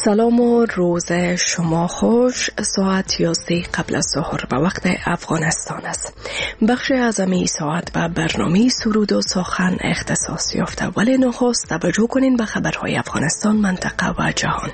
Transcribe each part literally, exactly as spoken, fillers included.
سلام و روز شما خوش. ساعت یازده قبل از ظهر به وقت افغانستان است. بخش اعظمی ساعت به برنامه سرود و سخن اختصاص یافته، ولی نخست توجه کنین به خبرهای افغانستان، منطقه و جهان.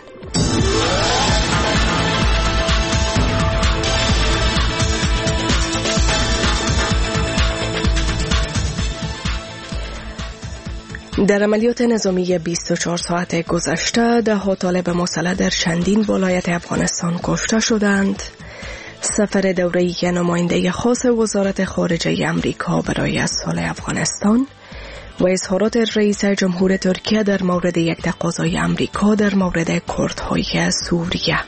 در عملیات نظامی بیست و چهار ساعت گذشته ده ها طالب مسلح در چندین ولایت افغانستان کشته شدند. سفر دوره‌ای که نماینده خاص وزارت خارجه امریکا برای صلح افغانستان و اظهارات رئیس جمهور ترکیه در مورد یک تقاضای امریکا در مورد کردهای سوریه.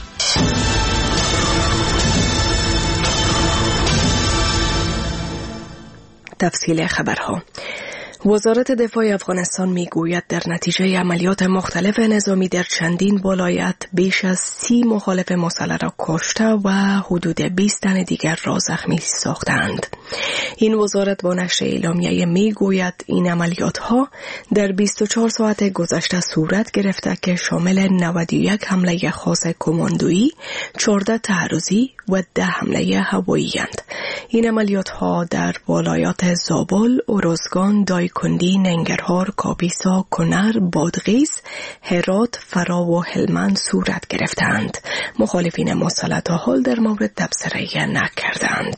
تفصیل خبرها. وزارت دفاع افغانستان میگوید در نتیجه عملیات مختلف نظامی در چندین ولایت بیش از سی مخالف مسلح را کشته و حدود بیست تن دیگر را زخمی ساختند. این وزارت با نشر اعلامیه میگوید این عملیات ها در بیست و چهار ساعت گذشته صورت گرفته که شامل نود و یک حمله خاص کماندویی، چهارده تعرضی و ده حمله هوایی اند. این عملیات ها در ولایات زابل، اروزگان، دایکندی، ننگرهار، کاپیسا، کنر، بادغیس، هرات، فرا و هلمند صورت گرفتند. مخالفین مسلح تا حال در مورد تبصره نکردند.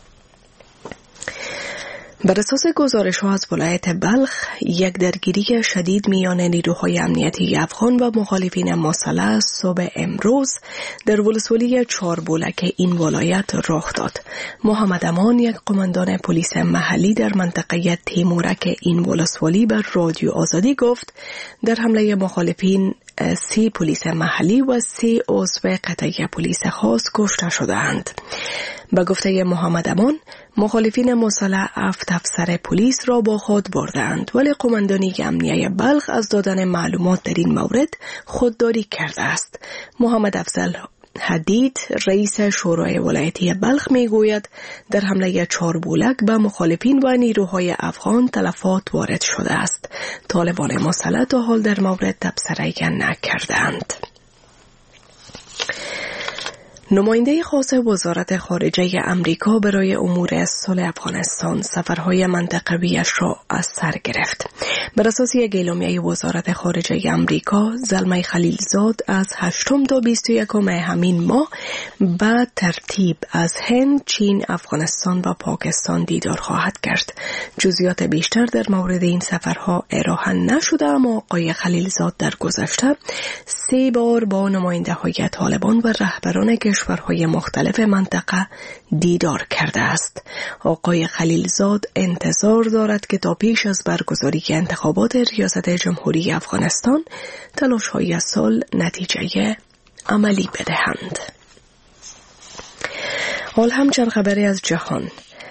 بر اساس گزارش‌ها از ولایت بلخ، یک درگیری شدید میان نیروهای امنیتی افغان و مخالفین مسلح صبح امروز در ولسوالی چهاربولک این ولایت رخ داد. محمد امان، یک قماندان پلیس محلی در منطقه تیمورک این ولسوالی، بر رادیو آزادی گفت در حمله مخالفین سی پلیس محلی و سی عضو قطعه پلیس خاص کشته شدند. به گفته محمد امان، مخالفین مسلح هفت افسر پلیس را با خود بردند، ولی قماندانی امنیه بلخ از دادن معلومات در این مورد خودداری کرده است. محمد افضل حدید، رئیس شورای ولایتی بلخ میگوید در حمله چهاربولک به مخالفین و نیروهای افغان تلفات وارد شده است. طالبان مسلح تا حال در مورد تبصره نکردند. نماینده خاص وزارت خارجه امریکا برای امور صلح افغانستان سفرهای منطقویش را از سر گرفت. بر اساس یک اعلامیه وزارت خارجه امریکا، زلمه خلیلزاد از هشتم تا بیست و یکم همین ماه به ترتیب از هند، چین، افغانستان و پاکستان دیدار خواهد کرد. جزئیات بیشتر در مورد این سفرها ارائه نشده، اما آقای خلیلزاد در گذشته سه بار با نماینده های طالبان و رهبران کشورهای مختلف منطقه دیدار کرده است. آقای خلیلزاد انتظار دارد که تا پیش از برگزاری انتخابات ریاست جمهوری افغانستان تلاش‌های صلح نتیجه عملی بدهند. حال هم چند خبری از جهان.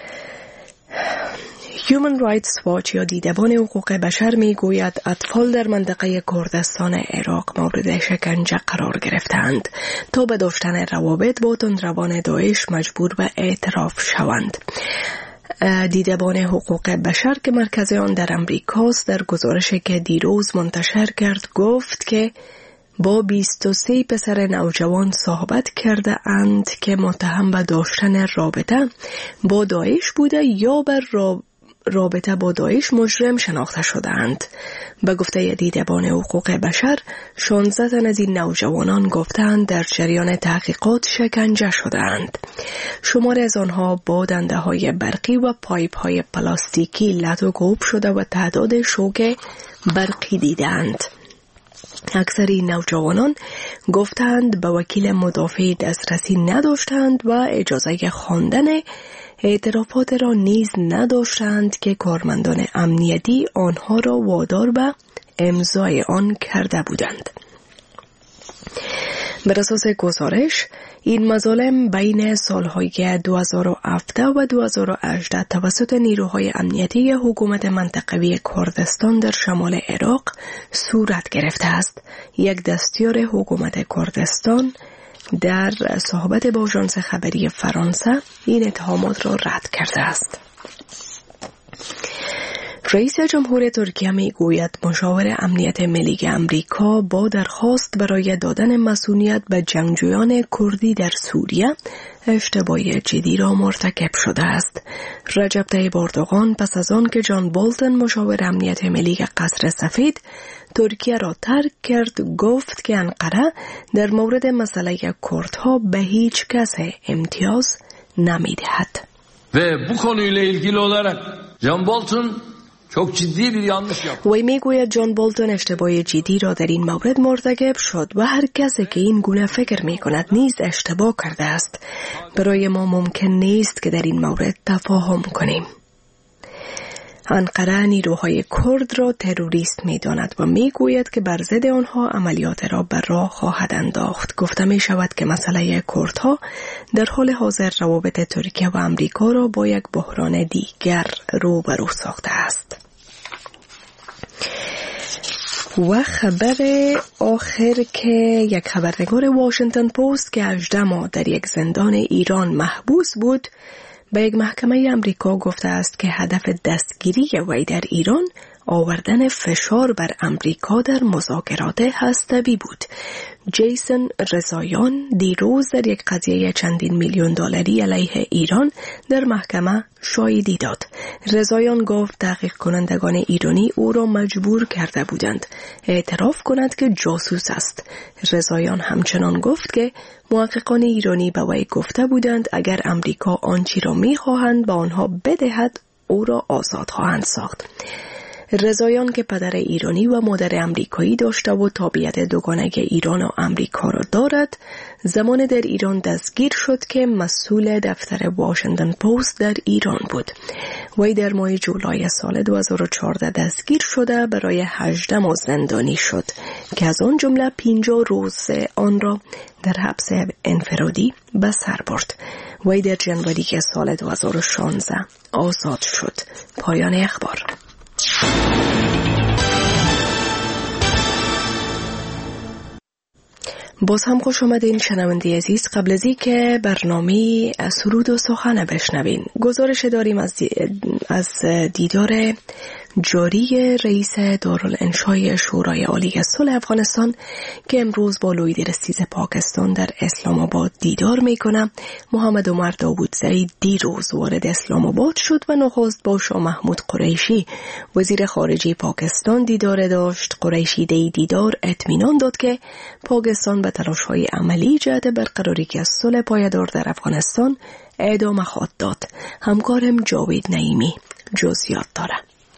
Human Rights Watch یا دیدبان حقوق بشر می گوید اطفال در منطقه کردستان عراق مورد شکنجه قرار گرفتند تا به داشتن روابط با تندروان داعش مجبور به اعتراف شوند. دیدبان حقوق بشر که مرکز آن در امریکاست در گزارشی که دیروز منتشر کرد گفت که با بیست و سه پسر نوجوان صحبت کرده اند که متهم به داشتن رابطه با داعش بوده یا بر رابطه رابطه با داعش مجرم شناخته شدند. به گفته دیدبان حقوق بشر، شانزده تن از این نوجوانان گفتند در جریان تحقیقات شکنجه شدند. شمار از آنها با دنده های برقی و پایپ های پلاستیکی لط و کوب شده و تعداد شوک برقی دیدند. اکثر این نوجوانان گفتند به وکیل مدافع دسترسی نداشتند و اجازه خواندن اعترافات را نیز نداشتند که کارمندان امنیتی آنها را وادار به امضای آن کرده بودند. بر اساس گزارش، این مظالم بین سالهای دو هزار و هفده و دو هزار و هجده توسط نیروهای امنیتی حکومت منطقوی کردستان در شمال عراق صورت گرفته است. یک دستیار حکومت کردستان در صحبت با آژانس خبری فرانسه این اتهامات را رد کرده است. رئیس جمهور ترکیه می گوید مشاور امنیت ملی امریکا با درخواست برای دادن مسئولیت به جنگجویان کردی در سوریه اشتباه جدی را مرتکب شده است. رجب طیب اردوغان پس از آن که جان بولتن مشاور امنیت ملی قصر سفید ترکیه را ترک کرد گفت که انقره در مورد مسئله کردها به هیچ کس امتیاز نمی‌دهد. Ve bu konuyla ilgili olarak John Bolton çok ciddi bir yanlış yaptı. وی میگوید جان بولتون اشتباه جدی را در این مورد مرتکب شد و هر کسی که این گونه فکر می کند نیز اشتباه کرده است. برای ما ممکن نیست که در این مورد تفاهم کنیم. انقره نیروهای کرد را تروریست می داند و می گوید که بر ضد آنها عملیات را بر راه خواهد انداخت. گفته می شود که مسئله کردها در حال حاضر روابط ترکیه و امریکا را با یک بحران دیگر روبرو ساخته است. و خبر آخر که یک خبرنگار واشنگتن پست که هجده ماه در یک زندان ایران محبوس بود به یک محکمه امریکا گفته است که هدف دستگیری وی در ایران آوردن فشار بر امریکا در مذاکرات هسته‌ای بود. جیسون رضاییان دیروز در یک قضیه چندین میلیون دلاری علیه ایران در محکمه شاهدی داد. رضاییان گفت تحقیق کنندگان ایرانی او را مجبور کرده بودند اعتراف کند که جاسوس است. رضاییان همچنان گفت که محققان ایرانی به وی گفته بودند اگر امریکا آنچه را می‌خواهند به آنها بدهد او را آزاد خواهند ساخت. رضاییان که پدر ایرانی و مادر امریکایی داشته و تابعیت دوگانه ایران و امریکا را دارد، زمان در ایران دستگیر شد که مسئول دفتر واشنگتن پست در ایران بود. وی در ماه جولای سال دو هزار و چهارده دستگیر شده برای هجده ماه زندانی شد که از آن جمله پنجاه روز آن را در حبس انفرادی به سر برد. وی در جنوری سال دو هزار و شانزده آزاد شد. پایان اخبار. باز هم خوش آمدین شنونده عزیز. قبل از این که برنامه سرود و سخن بشنوین گزارش داریم از, دی... از دیدار جاری رئیس دارالانشای شورای عالی صلح افغانستان که امروز با لوی درستیز پاکستان در اسلام آباد دیدار میکنه. محمد عمر داوودزئی دیروز وارد اسلام آباد شد و نخست با شاه محمود قریشی وزیر خارجه پاکستان دیدار داشت. قریشی دی دیدار اطمینان داد که پاکستان به تلاش‌های عملی جهت برقراری صلح پایدار در افغانستان ادامه خواهد داد. همکارم جاوید نعیمی جزئیات داره.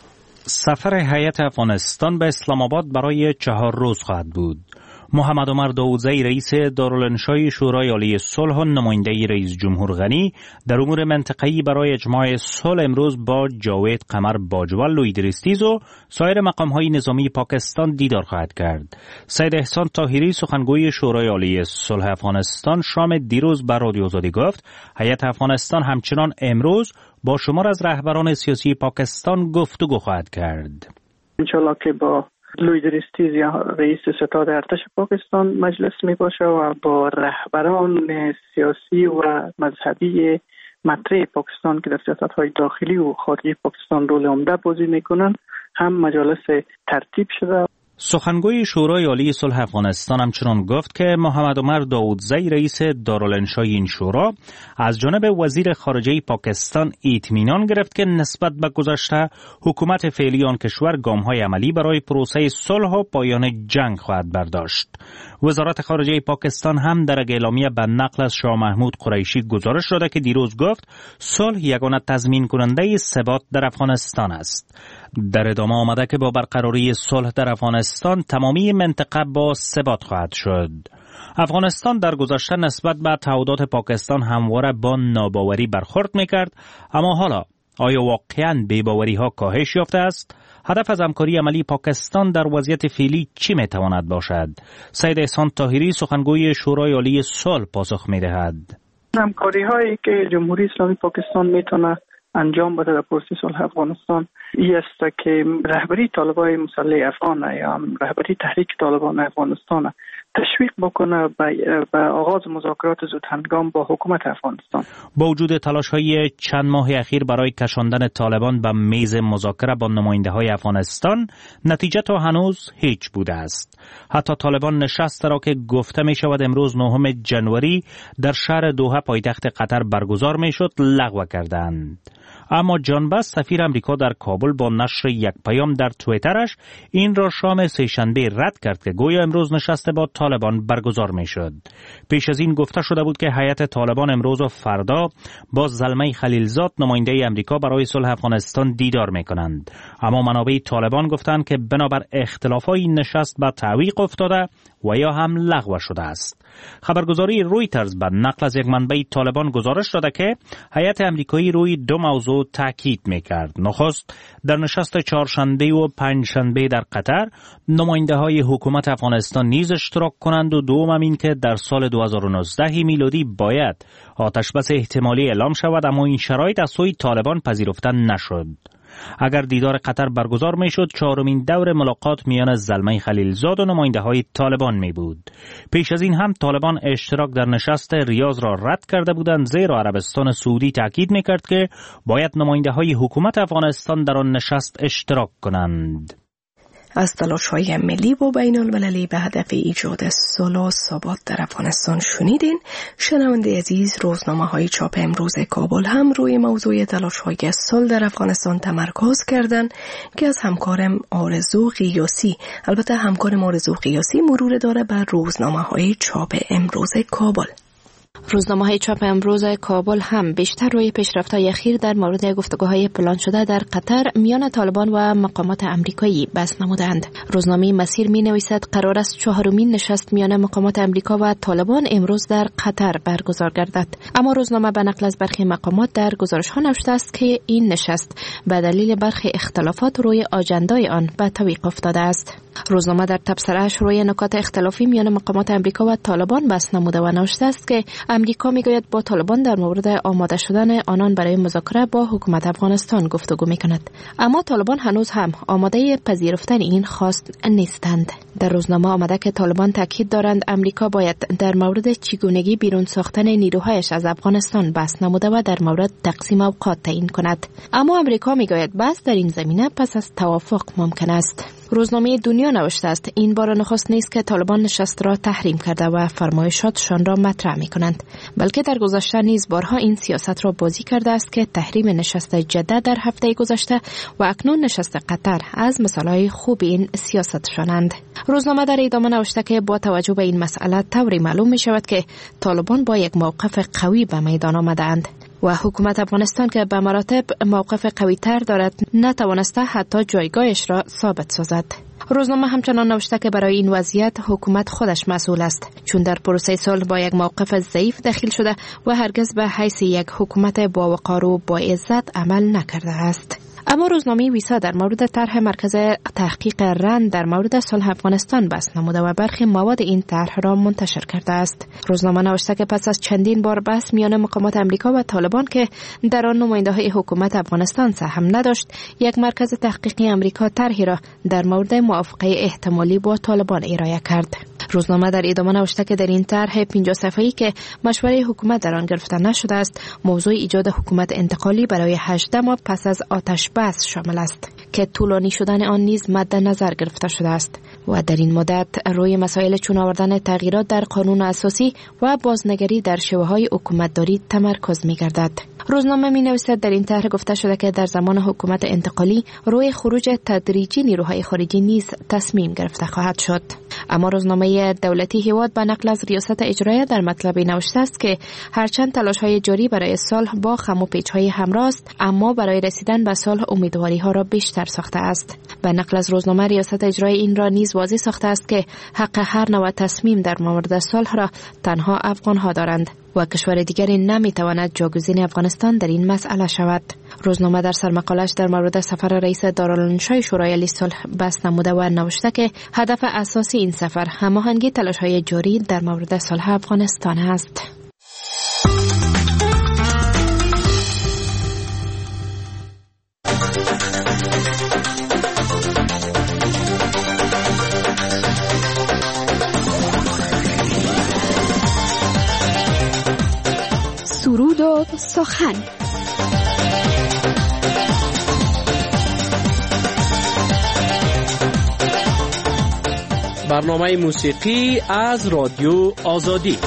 سفر هیئت افغانستان به اسلام آباد برای چهار روز خواهد بود. محمد عمر داوودزئی رئیس دارالانشای شورای عالی صلح و نماینده رئیس جمهور غنی در امور منطقه‌ای برای اجماع صلح امروز با جاوید قمر باجوال لوی درستیز و سایر مقام‌های نظامی پاکستان دیدار خواهد کرد. سید احسان طاهری سخنگوی شورای عالی صلح افغانستان شام دیروز بر رادیو آزادی گفت هیئت افغانستان همچنان امروز با شمار از رهبران سیاسی پاکستان گفتگو خواهد کرد. انشالله که با لوی درستیز یا رئیس ستاد ارتش پاکستان مجلس می باشه و با رهبران سیاسی و مذهبی مطرح پاکستان که در سیاست‌های داخلی و خارجی پاکستان رول عمده بازی میکنن هم مجالس ترتیب شده. سخنگوی شورای عالی صلح افغانستان همچنان گفت که محمد عمر داوودزئی رئیس دارالانشای این شورا از جانب وزیر خارجه پاکستان اطمینان گرفت که نسبت به گذشته حکومت فعلی آن کشور گام‌های عملی برای پروسه صلح و پایان جنگ خواهد برداشت. وزارت خارجه پاکستان هم در اعلامیه به نقل از شاه محمود قریشی گزارش داده که دیروز گفت صلح یگانه تضمین کننده ثبات در افغانستان است. در ادامه آمده که با برقراری صلح در افغانستان تمامی منطقه با ثبات خواهد شد. افغانستان در گذشته نسبت به تعهدات پاکستان همواره با ناباوری برخورد میکرد، اما حالا آیا واقعاً بی‌باوری ها کاهش یافته است؟ هدف از همکاری عملی پاکستان در وضعیت فعلی چی میتواند باشد؟ سید احسان طاهری سخنگوی شورای عالی صلح پاسخ میدهد. همکاری هایی که جمهوری اسلامی پاکستان میتونه انجام بده در پروسه صلح افغانستان این است که رهبری طالبان مسلح افغان یا رهبری تحریک طالبان افغانستان تشویق بکنه به آغاز مذاکرات زود هنگام با حکومت افغانستان. با وجود تلاش‌های چند ماه اخیر برای کشاندن طالبان به میز مذاکره با نماینده‌های افغانستان، نتیجه تا هنوز هیچ بوده است. حتی طالبان نشست را که گفته می شود امروز نهم جنوری در شهر دوحه پایتخت قطر برگزار می شد لغو کردند. اما جان بس سفیر امریکا در کابل با نشر یک پیام در توییترش این را شام سه‌شنبه رد کرد که گویا امروز نشست با طالبان برگزار می شد. پیش از این گفته شده بود که هیئت طالبان امروز و فردا با زلمه خلیلزاد نماینده امریکا برای صلح افغانستان دیدار می کنند. اما منابع طالبان گفتند که بنابر اختلافات این نشست به تعویق افتاده و یا هم لغو شده است. خبرگزاری رویترز به نقل از یک منبع طالبان گزارش داده که هیئت امریکایی روی دو موضوع تاکید می‌کرد. نخست در نشست چهارشنبه و پنجشنبه در قطر نماینده های حکومت افغانستان نیز اشتراک کنند و دوم این که در سال دو هزار و نوزده میلادی باید آتش بس احتمالی اعلام شود، اما این شرایط از سوی طالبان پذیرفته نشد. اگر دیدار قطر برگزار می شد، چهارمین دور ملاقات میان زلمه خلیلزاد و نماینده های طالبان می بود. پیش از این هم طالبان اشتراک در نشست ریاض را رد کرده بودند، زیرا عربستان سعودی تاکید می کرد که باید نماینده های حکومت افغانستان در آن نشست اشتراک کنند. از تلاش‌های ملی و بین المللی به هدف ایجاد صلح و ثبات در افغانستان شنیدین. شنونده عزیز، روزنامه‌های چاپ امروز کابل هم روی موضوع تلاش‌های صلح در افغانستان تمرکز کردند که از همکارم آرزو قیاسی، البته همکارم آرزو قیاسی مرور داره بر روزنامه‌های چاپ امروز کابل. روزنامه‌های چاپ امروز کابل هم بیشتر روی پیشرفت‌های اخیر در مورد گفتگوهای پلان شده در قطر میان طالبان و مقامات آمریکایی بحث نمودند. روزنامه مسیر می‌نویسد قرار است چهارمین نشست میان مقامات آمریکا و طالبان امروز در قطر برگزار گردد. اما روزنامه به نقل از برخی مقامات در گزارش‌ها نوشته است که این نشست به دلیل برخی اختلافات روی آژاندای آن به تعویق افتاده است. روزنامه در تبصره‌اش روی نکات اختلافی میان مقامات آمریکا و طالبان بحث نموده و نوشته است که امریکا میگوید با طالبان در مورد آماده شدن آنان برای مذاکره با حکومت افغانستان گفتگو میکند، اما طالبان هنوز هم آماده پذیرفتن این خواست نیستند. در روزنامه آمده که طالبان تاکید دارند امریکا باید در مورد چگونگی بیرون ساختن نیروهایش از افغانستان بحث نموده و در مورد تقسیم اوقات تعیین کند، اما امریکا میگوید بحث در این زمینه پس از توافق ممکن است. روزنامه دنیا نوشته است این بار نخست نیست که طالبان نشست را تحریم کرده و فرمایشاتشان را مطرح می کنند، بلکه در گذشته نیز بارها این سیاست را بازی کرده است که تحریم نشست جده در هفته گذشته و اکنون نشست قطر از مثالهای خوب این سیاستشانند. روزنامه در ادامه نوشته که با توجه به این مسئله طوری معلوم می شود که طالبان با یک موقف قوی به میدان آمدند و حکومت افغانستان که به مراتب موقف قوی تر دارد نتوانسته حتی جایگاهش را ثابت سازد. روزنامه همچنان نوشته که برای این وضعیت حکومت خودش مسئول است، چون در پروسه صلح با یک موقف ضعیف داخل شده و هرگز به حیث یک حکومت با وقار و با عزت عمل نکرده است. اما روزنامه ویسا در مورد طرح مرکز تحقیق رند در مورد صلح افغانستان بحث نموده و برخی مواد این طرح را منتشر کرده است. روزنامه نوشته که پس از چندین بار بحث میان مقامات امریکا و طالبان که در آن نماینده‌های حکومت افغانستان سهم نداشت، یک مرکز تحقیقی امریکا طرحی را در مورد موافقه احتمالی با طالبان ارائه کرد. روزنامه در ادامه نوشته که در این طرح پنجاه صفحه‌ای که مشوره حکومت در آن گرفته نشده است، موضوع ایجاد حکومت انتقالی برای هجده ماه پس از آتش بس شامل است که طولانی شدن آن نیز مد نظر گرفته شده است و در این مدت روی مسائل چون آوردن تغییرات در قانون اساسی و بازنگری در شیوه‌های حکومتداری تمرکز می‌گردد. روزنامه می‌نویسد در این طرح گفته شده که در زمان حکومت انتقالی روی خروج تدریجی نیروهای خارجی نیز تصمیم گرفته خواهد شد. اما روزنامه دولتی هیواد به نقل از ریاست اجرایه در مطلبی نوشته است که هرچند تلاش‌های جاری برای صلح با خم و پیچ‌های همراه است، اما برای رسیدن به صلح امیدواری‌ها را بیشتر ساخته است. به نقل از روزنامه ریاست اجرایی این را نیز واضح ساخته است که حق هر نوع تصمیم در مورد صلح را تنها افغان‌ها دارند و کشور دیگری نمی‌تواند جاگزین افغانستان در این مسئله شود. روزنامه در سرمقاله‌اش در مورد سفر رئیس دارالانشای شورای صلح بحث نموده و نوشته که هدف اساسی این سفر هماهنگی تلاش‌های جاری در مورد صلح افغانستان است. سخن. برنامه موسیقی از رادیو آزادی.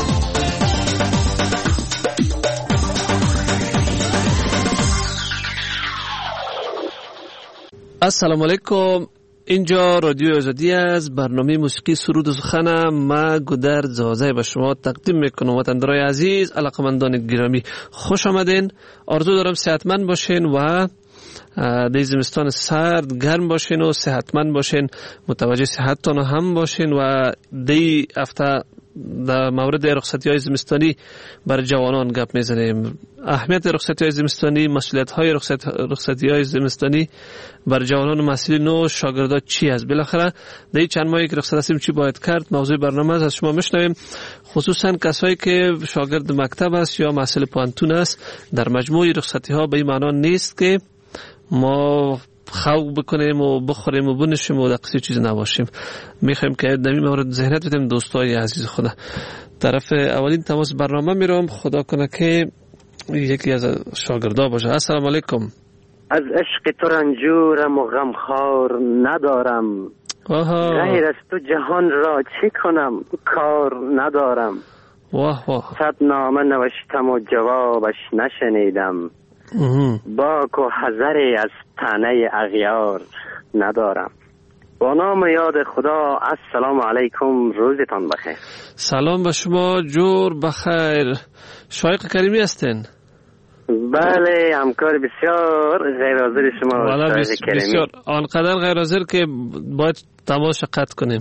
السلام علیکم. اینجا رادیو آزادی از برنامه موسیقی سرود و سخن. ما گودرد زازه به شما تقدیم میکنم. وطندارای عزیز، علاقمندان گرامی، خوش آمدین. آرزو دارم صحتمند باشین و در زمستان سرد گرم باشین و صحتمند باشین، متوجه صحتتان هم باشین. و دی هفته در مورد رخصتی های زمستانی بر جوانان گپ میزنیم. اهمیت رخصتی های زمستانی، مسئولیت های رخصتی های زمستانی بر جوانان و مسئولین نو شاگردان چی است؟ بالاخره در چند ماهی که رخصت هستیم چی باید کرد؟ موضوع برنامه از شما میشنویم، خصوصا کسایی که شاگرد مکتب است یا مسئول پانتون است. در مجموع رخصتی ها به این معنا نیست که ما خواب بکنیم و بخوریم و بنشیم و دقیقی چیز نباشیم. میخوایم که در این مورد ذهنیت بدیم دوستای عزیز خدا. طرف اولین تماس برنامه میرم، خدا کنه که یکی از شاگردا باشه. السلام علیکم. از عشق تو رنجورم و غمخوار ندارم، غیر از تو جهان را چه کنم کار ندارم. واه واه. صد نامه نوشتم و جوابش نشنیدم، باک و حذری از طعنه اغیار ندارم. با نام یاد خدا، السلام علیکم، روزتان بخیر. سلام به شما، جور بخیر. شایق کریمی هستین؟ بله، همکار بسیار غیر حاضر شما. والا بس بسیار آنقدر غیر حاضر که باید تماس قطع کنیم.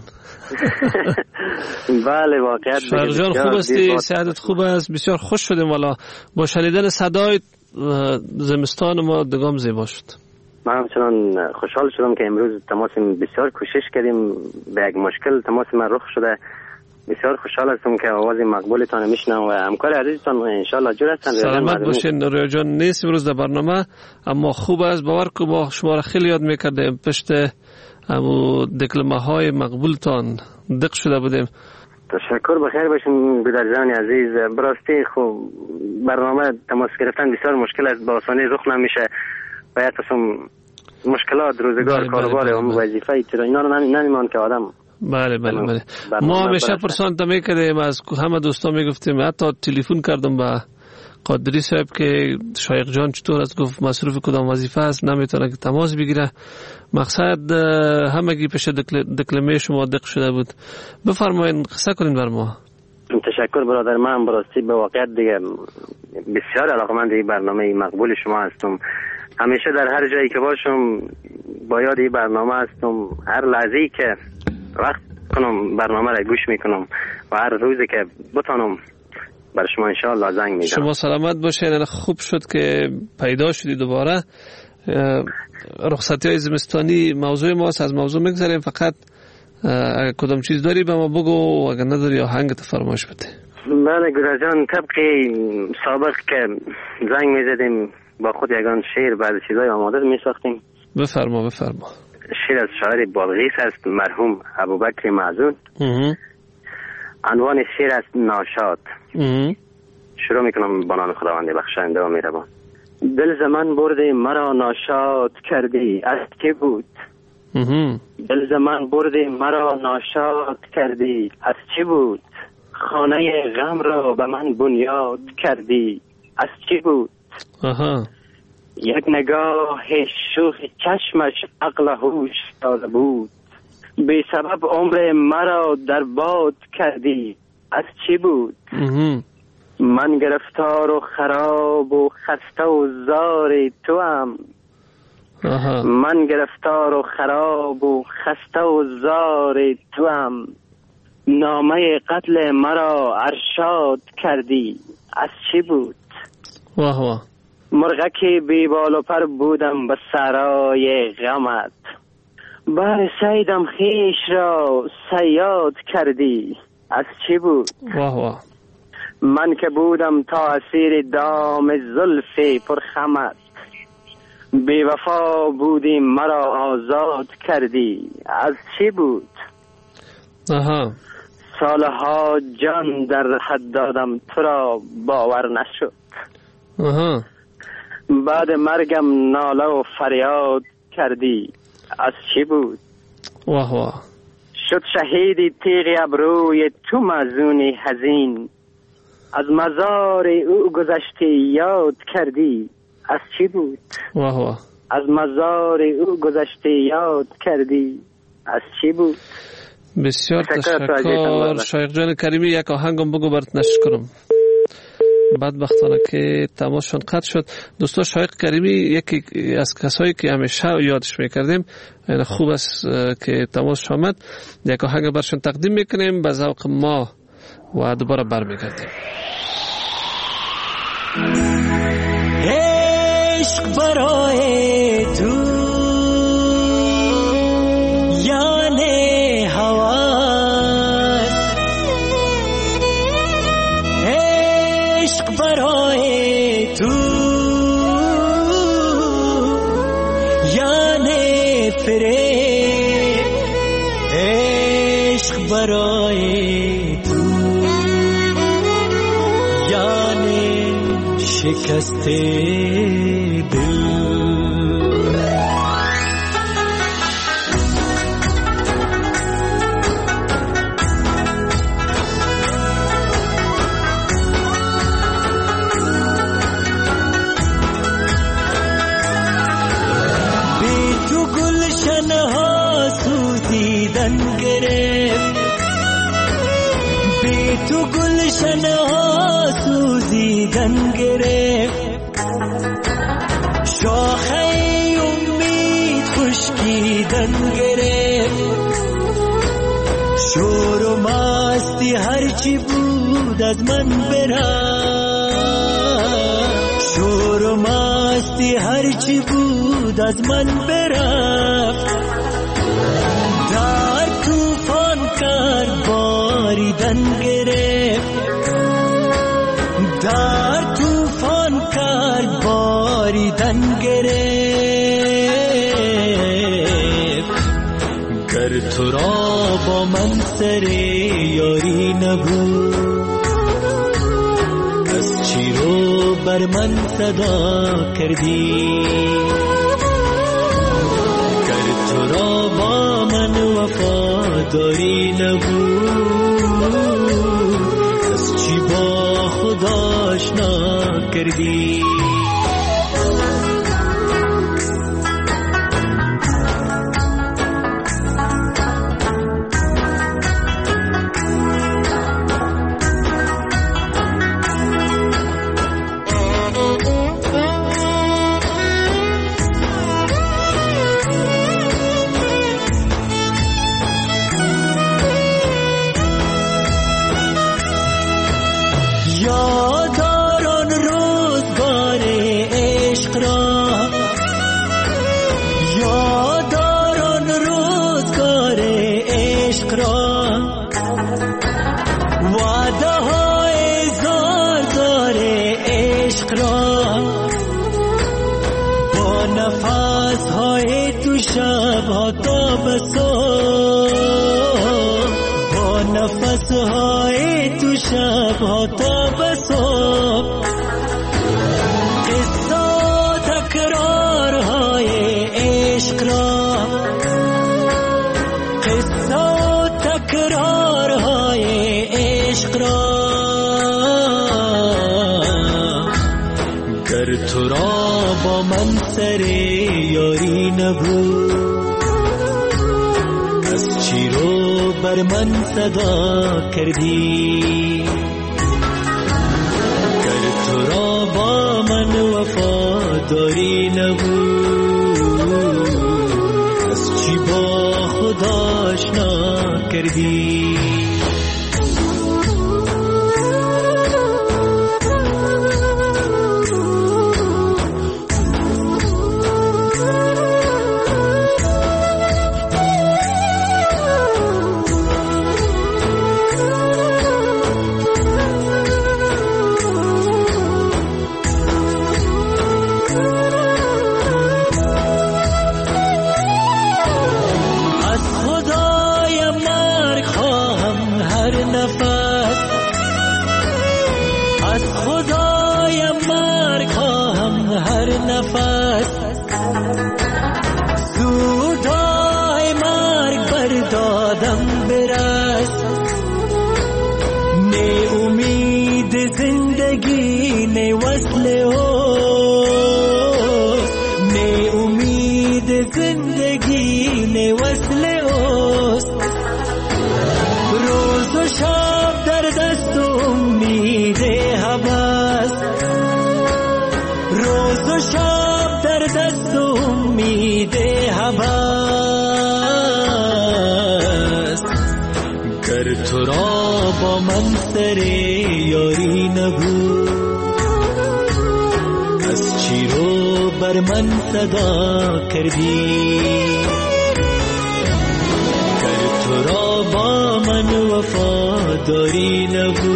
بله واقعا. شایق جان خوب هستی؟ صحتت خوب است؟ بسیار خوش شدیم والا با شنیدن صدای زمستان ما دگام زیبا شد. من همچنان خوشحال شدم که امروز تماس بسیار کوشش کردیم، به یک مشکل تماس من رخ شده. بسیار خوشحال هستم که آواز مقبولتان میشنم و همکار عزیزتان انشالله جور هستن. سلامت باشین. رویا جان نیست امروز در برنامه، اما خوب است. باور کو ما شما را خیلی یاد میکردیم، پشت همو دکلمه های مقبولتان دق شده بودیم. تشکر، بخیر باشین بیدر جان عزیز. براستی خوب برنامه تماس گرفتن بسیار مشکل است، با آسانی رخ نمیشه. باید اصلا مشکلات روزگار کاروبار و وظیفه چرا اینا رو نمیمان که آدم. بله بله بله. ما همیشه پرسانت میکردیم، از همه دوستا میگفتیم، حتی تلفن کردم به قادری صاحب که شایق جان چطور است، گفت مصروف کدام وظیفه است نمیتونه که تماس بگیره. مقصد همگی پیش دکلمه شما دق شده بود. بفرمایید قصه کنین بر ما. تشکر برادر. من براستی به واقعیت دیگه بسیار علاقمند این برنامه مقبول شما هستم. همیشه در هر جایی که باشم با یاد این برنامه هستم. هر لحظه‌ای که وقت کنم برنامه را گوش میکنم و هر روزی که بتانم بر شما انشاءالله زنگ میدم. شما سلامت باشین. خوب شد که پیدا شدی دوباره. رخصتی های زمستانی موضوع ماست، از موضوع میگذاریم. فقط اگه کدام چیز داری به ما بگو و اگر نداری آهنگت فرمایش بده. بله گوره جان، طبق سابق که زنگ میزدیم با خود یگان شعر بعض چیزای آماده میساختیم. بفرما بفرما. شعر از شاعر بادغیس است، مرحوم ابوبکر معزون. عنوان شعر است ناشاد. شروع میکنم با نام خداوند بخشنده و مهربان. دل ز من بردی مرا ناشاد کردی، از کی بود؟ دل ز من بردی مرا ناشاد کردی، از چی بود؟ خانه غم را به من بنیاد کردی، از چی بود؟ آها. یک نگاه شوخ چشمش عقل هوش داده بود، بی سبب عمر مرا در باد کردی، از چی بود؟ من گرفتار و خراب و خسته و زار تو هم. من گرفتار و خراب و خسته و زار تو هم، نامه قتل مرا ارشاد کردی، از چی بود؟ واه واه. مرغکی بی بال و پر بودم به سرای غمت، بر سیدم خیش را صیاد کردی، از چی بود؟ واه واه. من که بودم تا اسیر دام زلف پرخمت، بی وفا بودی مرا آزاد کردی، از چی بود؟ آها. سالها جان در حد دادم تو را باور نشد، آها. بعد مرگم ناله و فریاد کردی، از چی بود؟ واه واه. شد شهیدی تیغ ابروی تو مزونی حزین، از مزار او گذشتی یاد کردی، از چی بود؟ واه واه. از مزار او گذشتی یاد کردی، از چی بود؟ بسیار تشکر شایق جان کریمی. یک آهنگم بگو برات نشر کنم. بدبختانه که تماسشون قطع شد. دوستا شایق کریمی یکی از کسایی که همیشه یادش میکردیم، یعنی خوب است که تماسش آمد. یک آهنگ برشون تقدیم میکنیم به ذوق ما و دوباره برمیگردیم. عشق برای تو یعنی هواست، عشق برای تو یعنی فریب، عشق برای تو یعنی شکست دل. تو گلشن ها سوزیدن گرفت، شاخه امید خشکیدن گرفت، شور و مستی هرچی بود از من برفت، شور و مستی هرچی بود از من برفت، در طوفان کرد باریدن گرفت، در طوفان کرد باریدن گرفت. گر تو را با من سر یاری نبود، از چی رو بر من صدا کردی؟ گر تو را با من وفاداری نبود، از چی با خدا آشنا کردی؟ شبها تا بسو با نفس های تو شبها تا بسو، قصه تکرار های عشق را، قصه تکرار های عشق را. گر تو را با من سر یاری نبود، از چی رو بر من صدا کردی؟ گر تو را با من وفاداری نبود، از چی با خدا آشنا کردی؟ از خدای مرگ نفس سودای مرگ بردادم برس نه امید زندگی نه وصل اوست نه امید زندگی نه وصل اوست روز و شب در دست امید هوس روز و شب در دست امید هوس گر تو را با من سر یاری نبود از چی رو بر من صدا کردی گر تو را با من وفاداری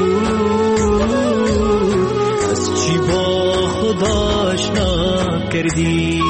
نبود از چی با خدا آشنا کردی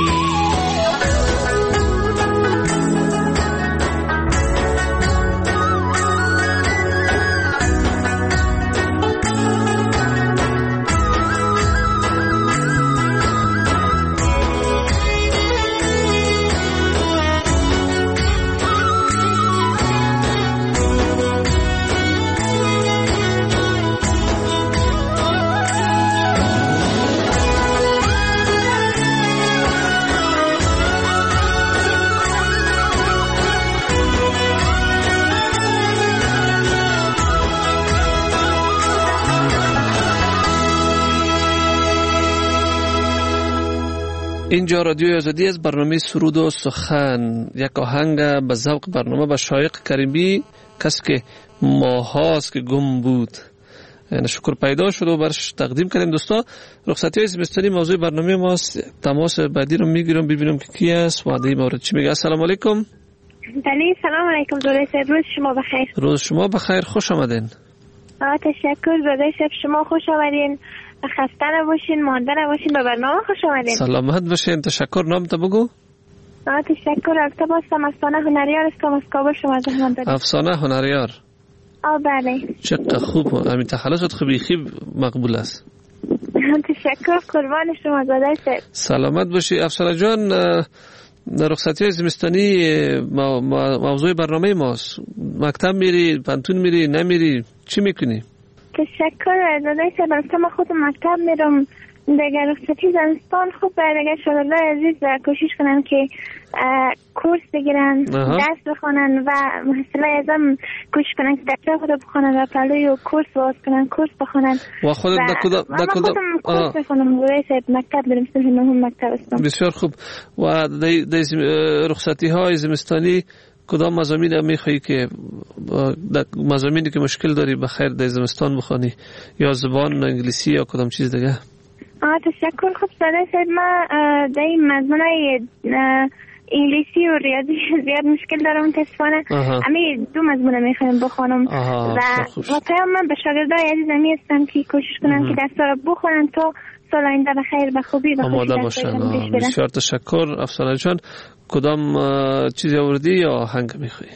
اینجا رادیو آزادی از برنامه سرود و سخن یک آهنگ به ذوق برنامه به شایق کریمی کسی که ماهاست که گم بود یعنی شکر پیدا شد و برش تقدیم کردیم. دوستا رخصتی های زمستانی موضوع برنامه ماست. تماس بعدی رو میگیرم ببینم که کی است و عده مورد چی میگه. السلام علیکم. بله سلام علیکم زوده صاحب، روز شما بخیر. روز شما بخیر، خوش آمدین. تشکر زوده صاحب، شما خوش آمدین، خسته نباشین، مانده نباشین، به برنامه خوش آمدین. سلامت باشین. تشکر. نام تا بگو. تشکر. البته هستم افسانه هنریار هستم از کابل. شما زحمت دارید. افسانه هنریار. آه بله. چقدر خوب. همین تخلصت خوبی خیب مقبول است. تشکر. قربان شما زوده صاحب. سلامت باشی افسانه جان. در رخصتی زمستانی موضوع برنامه ماست. مکتب میری، پانتون میری، نمیری، چی میکنی؟ تشکر زوده صاحب. البته من خودم مکتب میرم. دیگر رخصتی زمستان خوب دیگر شاگردای عزیز کوشش کنن که کورس بگیرن، درس بخونن و محصله ازم کوشش کنن که درس خود بخونن و پلوی و کورس باز کنن، کورس بخونن. و خودت در کدام من خودم کورس بخونم. زوده صاحب مکتب میرم، صرف نهم مکتب هستم. بسیار خوب. و در رخصتی های زمستانی کدام مضامین هم میخوایی که مضامینی که مشکل داری بخیر در زمستان بخونی، یا زبان انگلیسی یا کدام چیز دیگه؟ آه تشکر. خب زوده صاحب من در این مضمونای انگلیسی و ریاضی زیاد مشکل دارم متاسفانه. امی دو مضمون میخوایم بخونم و و پیام من به شاگردای عزیز همی هستم که کوشش کنن که درس را بخونن تا سال آینده بخیر به خوبی و خوشی باشن. بسیار تشکر افسانه جان. کدام چیزی آوردی یا آهنگ میخوایی؟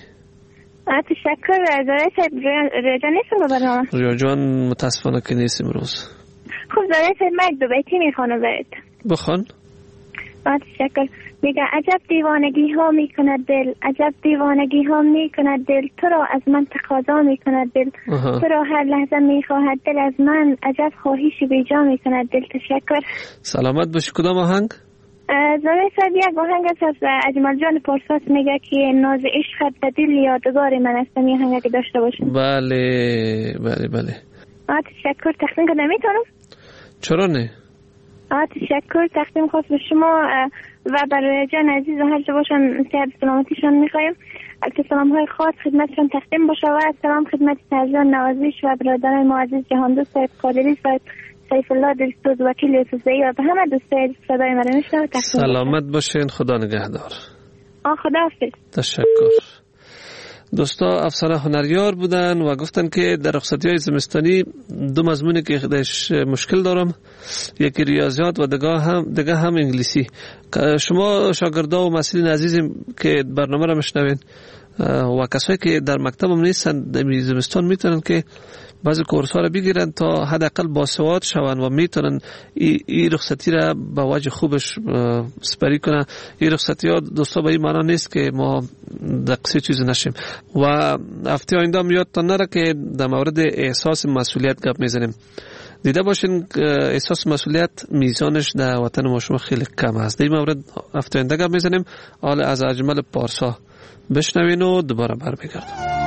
تشکر. زوده صاحب ریا جان نیستم به برنامه؟ ریا جان متاسفانه که نیست امروز. خب زوده صاحب من دو بیتی میخوانم برید. بخوان. تشکر. میگه عجب دیوانگی ها میکند دل، عجب دیوانگی ها میکند دل، تو را از من تقاضا میکند دل، تو را هر لحظه میخواهد دل از من، عجب خواهشی بیجا میکند دل. تشکر. سلامت باشی. کدام آهنگ؟ زوده صاحب یک آهنگ است از اجمل جان پارساس میگه که ناز عشقت به دل یادگار من است. این آهنگ که داشته باشین. بله بله بله. تشکر. تقدیم کنم میتونم؟ چرا نه؟ تشکر. تقدیم خاص به شما و برای جان عزیز هر جا باشن صحت سلامتیشان میخوایم. البته سلام های خاص خدمتشان تقدیم باشه و سلام خدمت تعزیان نوازش و برادرای معزز جهان دوست صاحب قادری صاحب سیف الله دلسوز وکیل یوسفزئی و به همه دوستای صدای مرا میشنوه. سلامت باشین. خدا نگهدار. آه خدا حافظ. تشکر. دوستا افسانه هنریار بودن و گفتن که در رخصتی های زمستانی دو مضمونی که خودش مشکل دارم، یکی ریاضیات و دیگه هم دیگه هم انگلیسی. شما شاگردا و مسئولین عزیزم که برنامه را میشنوین و کسایی که در مکتب هم نیستن در زمستان میتونن که بعضی کورس ها را بگیرن تا حداقل باسواد شون و میتونن این ای رخصتی را به وجه خوبش سپری کنن. این رخصتی ها دوستا به این معنا نیست که ما دقیقی چیزی نشیم. و هفته آینده هم یادتان نره که در مورد احساس مسئولیت گپ میزنیم. دیده باشین احساس مسئولیت میزانش در وطن ما شما خیلی کم است. در این مورد هفته آینده گپ میزنیم. حالا از اجمل پارسا بشنوین و دوباره برمیگردم.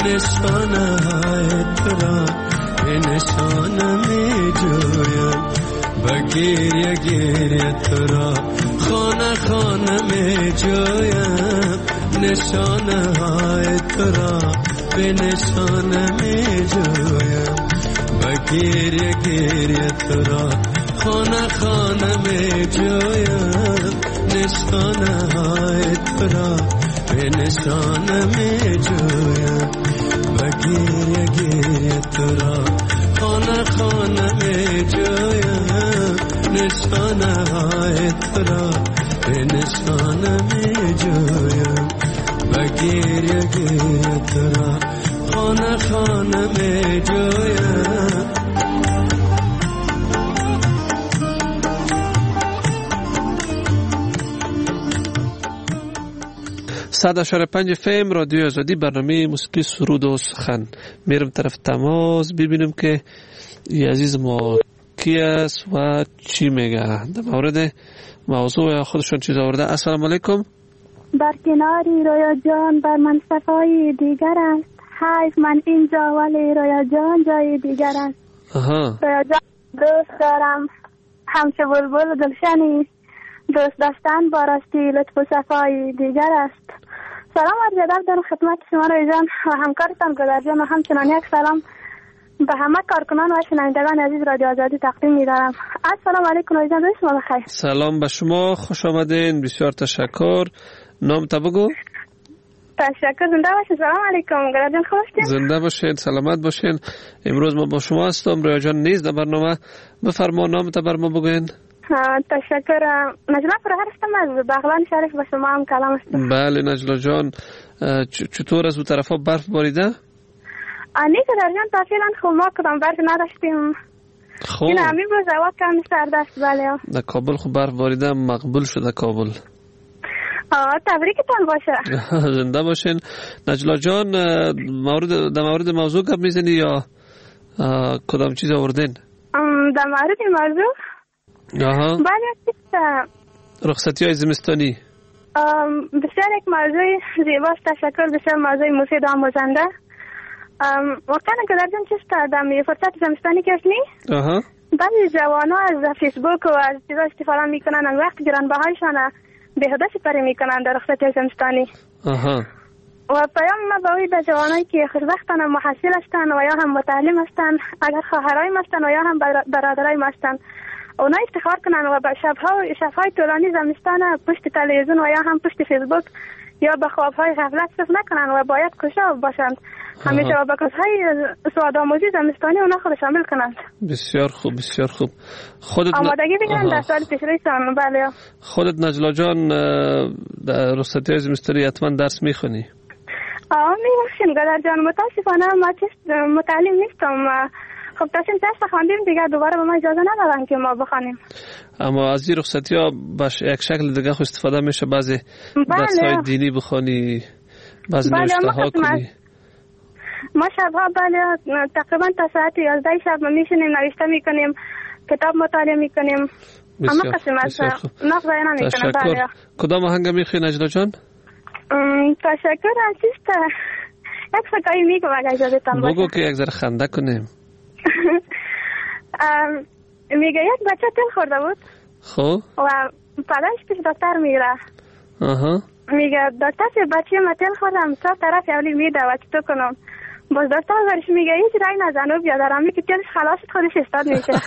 نشانه های تو را به نشانه می جویم بگیریه گیریه تو را خانه خانه می جویم نشانه های تو را به نشانه می جویم بگیریه گیریه تو را خانه خانه می جویم نشانه های تو را به نشانه می جویم بگیریه گیریه تو را خانه خانه می جویم نشانه های تو را به نشانه می جویم بگیریه گیریه تو را خانه خانه می جویم. صد اشاره پنج فم رادیو آزادی برنامه موسیقی سرود و سخن. میرم طرف تماس ببینم که این عزیز ما کی است و چی میگه در مورد موضوع خودشون چیز آورده. السلام علیکم. بر کناری رویا جان بر من صفای دیگر است حیف من اینجا ولی رویا جان جای دیگر است. آها. رویا جان دوست دارم همچه بلبل گلشنی دوست داشتن با راستی لطف و صفای دیگر است. سلام عرض ادب دارم خدمت شما رویا جان و همکارتان گلر جان و همچنان یک سلام به همه کارکنان و شنوندگان عزیز رادیو آزادی تقدیم می‌دارم. السلام علیکم رویا جان. روز شما بخیر. سلام به شما، خوش آمدین. بسیار تشکر. نام تا بگو. تشکر. زنده باشین. سلام علیکم گلر جان. خوب هستین؟ زنده باشین، سلامت باشین. امروز ما با شما هستم. رویا جان نیست در برنامه. بفرما نام تا بر ما بگوین. تشکر. نجلا فرهر هستم از بغلان شریف. به شما هم کلام هستم. بله نجلا جان، چطور از اون طرفا برف باریده؟ آنی که در جان تافیلا خوب ما کدام برف نداشتیم. خوب این همین روز هوا کمی سرد است. بله در کابل خوب برف باریده، مقبول شده کابل. تبریکتان باشه. زنده باشین. نجلا جان، مورد در مورد موضوع گپ میزنی یا کدام چیز آوردین؟ در مورد موضوع آها. بله رخصتی های زمستانی بسیار یک موضوع زیباست. تشکر. بسیار موضوع مفید و آموزنده. واقعا گلر جان چیست در فرصت زمستانی که هستنی آها بعضی جوان ها از فیسبوک و از چیزا استفاده میکنن و وقت گرانبهایشان بیهوده سپری میکنن در رخصتی زمستانی. آها. و پیام ما باید به جوانایی که خوشبختانه محصل هستن و یا هم متعلم هستن اگر خواهرای هستن و یا هم برادرای هستن اونا افتخار کنن و به شبها شبهای طولانی زمستان پشت تلویزیون و یا هم پشت فیسبوک یا به خوابهای غفلت صرف نکنن و باید کوشا باشند همیشه و به کارهای سوادآموزی زمستانی اونا خود شامل کنند. بسیار خوب بسیار خوب. خودت آمادگی بگیرن در سال پیشرویشان. بله. خودت نجلا جان در رخصتی زمستانی حتما درس میخونی؟ آه میخونیم گلر جان. متاسفانه ما متعلم نیستم. خب داشتیم درس خواندیم دیگه دوباره به ما اجازه ندادن که ما بخوانیم. اما از این رخصتی ها باش یک شکل دیگه خود استفاده میشه. بعضی درس های دینی بخوانی، بعضی بله. نوشته ها کنی. ما شبها بله تقریبا تا ساعت یازده شب میشینیم نوشته میکنیم، کتاب مطالعه میکنیم. اما قسم از نقض اینا میکنیم. بله. کدام آهنگ میخوای نجلا جان؟ تشکر. عزیز یک سکایی میگم اگر اجازه تان باشه. بگو که یک ذره خنده کنیم. میگه یک بچه تل خورده بود. خب و پدرش پیش دکتر میره. آها. میگه دکتر چه بچه من تل خوردم تا طرف اولی میده و چطور کنم؟ باز دکتر برش میگه هیچ رای نزن و بیادرم میگه تلش خلاص خودش استاد میشه.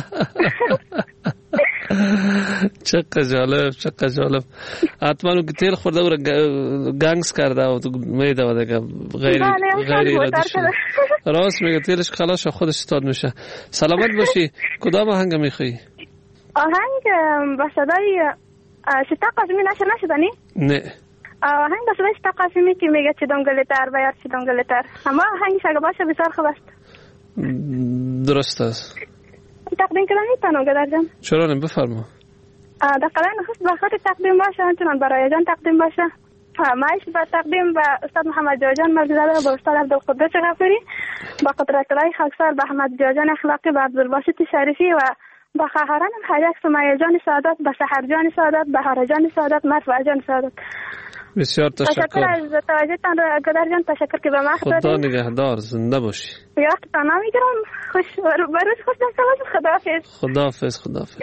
چقدر جالب چقدر جالب. حتما اون که تیل خورده و گنگس کرده و تو میده و دیگه غیر غیر ارادی شده. راست میگه تیلش خلاص خودش استاد میشه. سلامت باشی. کدام آهنگ میخوایی؟ آهنگ با صدای شتا قاسمی نشر نشدنی؟ نه. آهنگ با صدای شتا قاسمی که میگه چی دنگلتر و یار چی دنگلتر. اما آهنگش اگه باشه بسیار خوب است. درست است. تقدیم کردن میتونم گدر جان؟ چرا نمی بفرما. در قلعه نخست به خود تقدیم باشه همچنان برای جان تقدیم باشه. مایش به تقدیم به استاد محمد جاجان مرززاده و به استاد عبدالقدس غفوری، با قدرت الله خاکسار به احمد جاجان اخلاقی، به عبدالباسط شریفی و با خواهرانم حیاک سمیه جان سعادت، به سحر جان سعادت، بهار جان سعادت، مرفوع جان سعادت بسیار تشکر. تشکر از توجهتان را گدر جان، تشکر که به ما خدا دادید. نگهدار، زنده باشی. وقتتان نمیگیرم. خوش بروز خوش داشته. خداحافظ. خداحافظ. خداحافظ.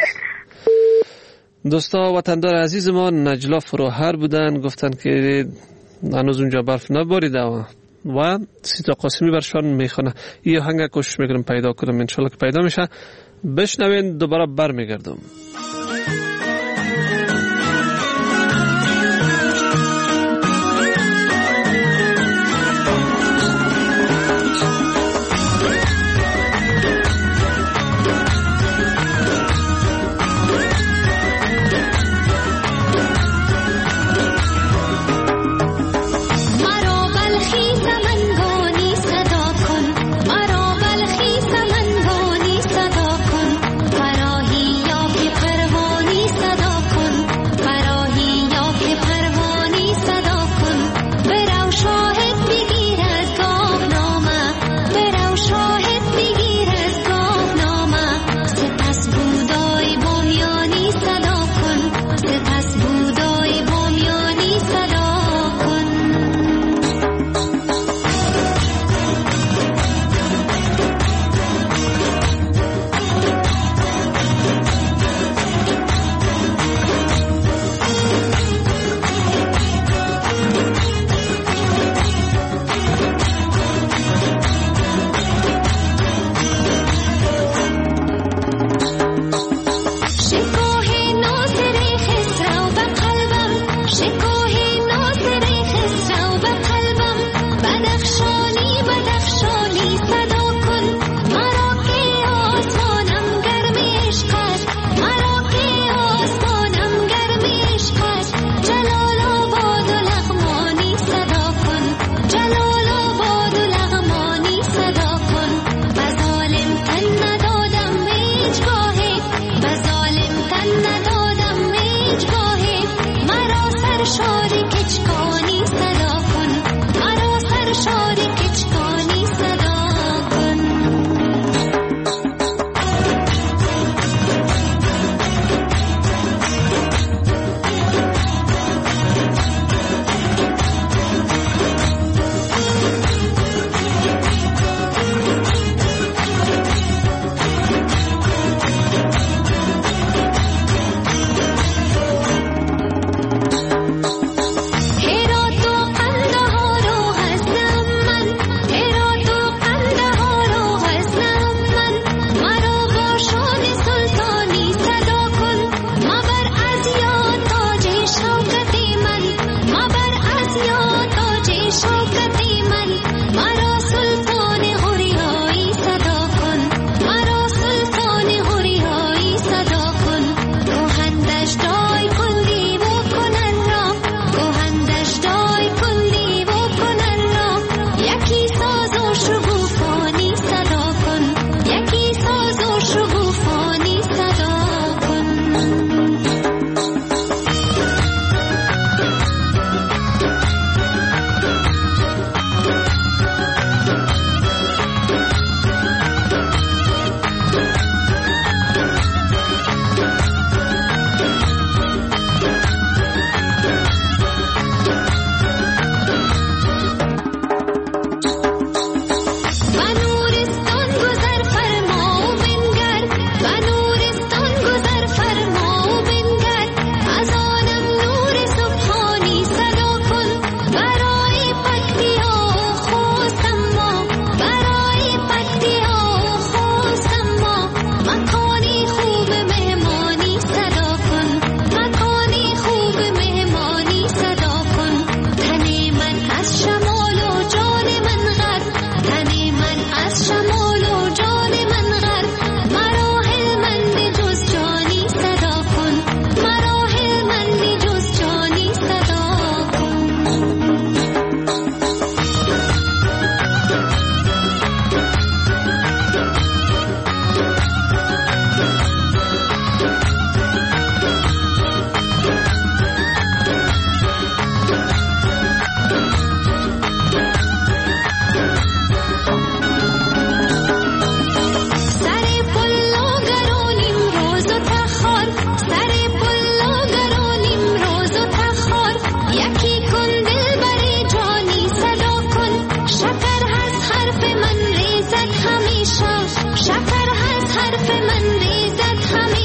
دوستا وطندار عزیز ما نجلا فروهر بودن، گفتن که هنوز اونجا برف نباریده و و سیتا قاسمی برشان میخونه. یه هنگه کوشش میکنم پیدا کنم، انشالله که پیدا میشه. بشنوین دوباره برمیگردم.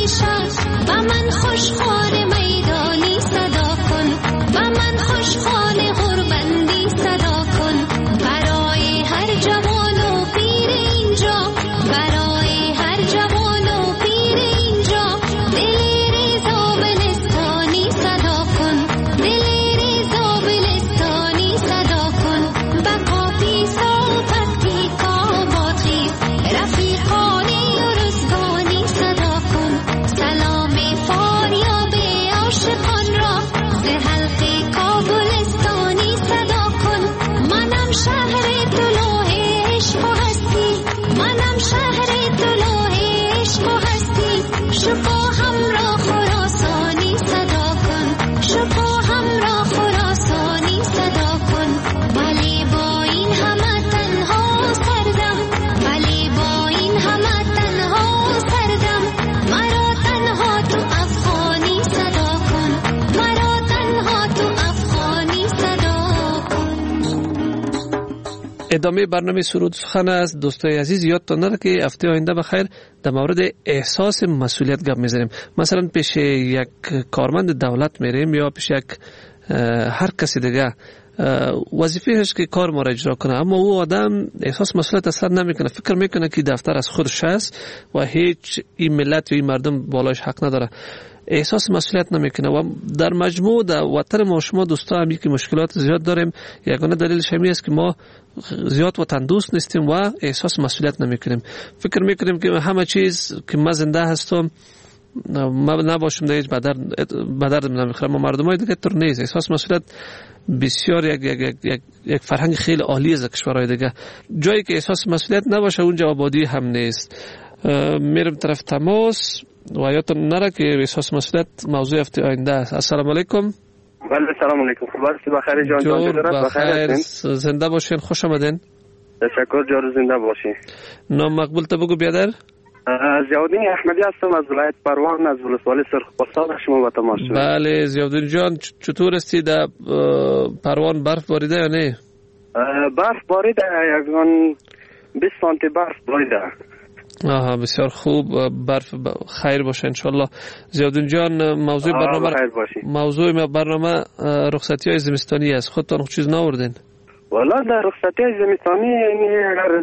شهر و من خوش خانه میدانی صدا کن و من خوش خانه غربندی صدا کن برای هر جوان و پیر اینجا برای هر جوان و پیر اینجا دل رضا بلستانی صدا کن دل رضا بلستانی صدا کن بقا پیسا پسکی کاباد خیز رفیقانی و رزگانی صدا کن سلام فاریاب عاشقان را ز حلقه کابلستانی صدا کن منم شهر طلوع عشق و هستی منم شهر طلوع عشق و هستی شکوهم را خراسانی صدا کن شکوهم را خراسانی صدا کن ولی با این همه تنها سردم ولی با این همه تنها سردم مرا تنها تو افغانی صدا کن مرا تنها تو افغانی صدا کن. ادامه برنامه سرود سخن است. دوستای عزیز یادتان نره که هفته آینده بخیر در مورد احساس مسئولیت گپ میزنیم. مثلا پیش یک کارمند دولت میریم یا پیش یک هر کسی دیگه وظیفه هست که کار ما را اجرا کنه، اما او آدم احساس مسئولیت اصلا نمیکنه، فکر میکنه که دفتر از خودش است و هیچ این ملت یا این مردم بالایش حق نداره، احساس مسئولیت نمیکنه. و در مجموع در وطن ما شما دوستا هم که مشکلات زیاد داریم، یگانه دلیلش همین است که ما زیاد وطن دوست نیستیم و احساس مسئولیت نمیکنیم. فکر میکنیم که همه چیز که من زنده هستم ما نباشم دیگه بدر بدر نمیخورم. ما مردمای دیگه طور نیست. احساس مسئولیت بسیار یک یک یک یک, یک فرهنگ خیلی عالی از کشورهای دیگه. جایی که احساس مسئولیت نباشه اونجا آبادی هم نیست. میرم طرف تماس و یادتون نره که احساس مسئولیت موضوع هفته آینده است. السلام علیکم. بله سلام علیکم. خبر سی بخیر جان جان جان بخیر زنده باشین، خوش آمدین. تشکر جان زنده باشین. نام مقبول تا بگو بیادر. زیادین احمدی هستم از ولایت پروان از ولسوالی سرخپاسان شما با تماس شدم. بله زیادین جان چطور هستی؟ در پروان برف باریده یا نه؟ برف باریده، یکان بیست سانتی برف باریده. آها بسیار خوب، برف خیر باشه انشالله. زیادین جان موضوع برنامه موضوع برنامه رخصتی های زمستانی است. خودتان چیز ناوردین؟ والا در رخصتی های زمستانی اگر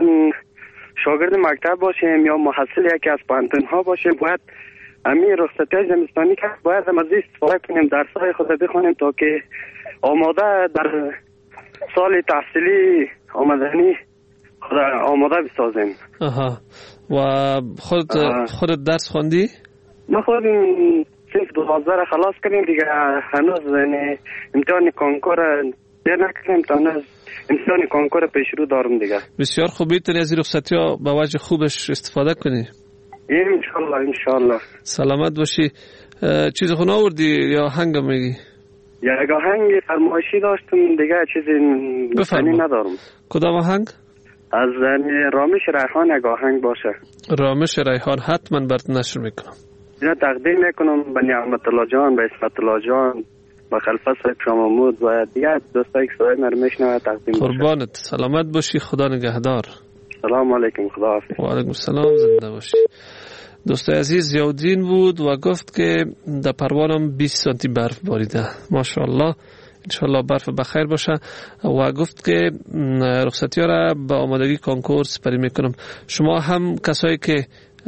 شاگرد مکتب باشیم یا محصل یکی از پانتون ها باشیم باید همین رخصتی های زمستانی که باید هم از استفاده کنیم، درس‌های خود بخونیم تا که آماده در سال تحصیلی آمدنی خود آماده بسازیم. آها و خود خودت درس خوندی؟ ما خود صرف دوازده را خلاص کردیم دیگه، هنوز امتحان کنکور دیر نکردیم تا هنوز امتحان کنکور پیش رو دارم دیگه. بسیار خوب، میتونی از این رخصتی ها به وجه خوبش استفاده کنی. انشالله انشالله. سلامت باشی. چیز خون آوردی یا آهنگ میگی؟ یک آهنگ فرمایشی داشتم دیگه، چیزی بفرمایی ندارم. کدام آهنگ؟ از رامش ریحان یک آهنگ باشه. رامش ریحان حتما برات نشر میکنم. اینا تقدیم میکنم به نعمت الله جان، به اسمت الله جان، به خلفه صاحب شامامود و دیگه دوستایی که صدای من میشنوه تقدیم باشه. قربانت، سلامت باشی، خدا نگهدار. سلام علیکم، خدا حافظ. و علیکم السلام، زنده باشی. دوست عزیز زیادین بود و گفت که در پروانم بیست سانتی برف باریده. ماشاءالله، انشالله برف بخیر باشه. و گفت که رخصتی ها را به آمادگی کنکور سپری میکنم. شما هم کسایی که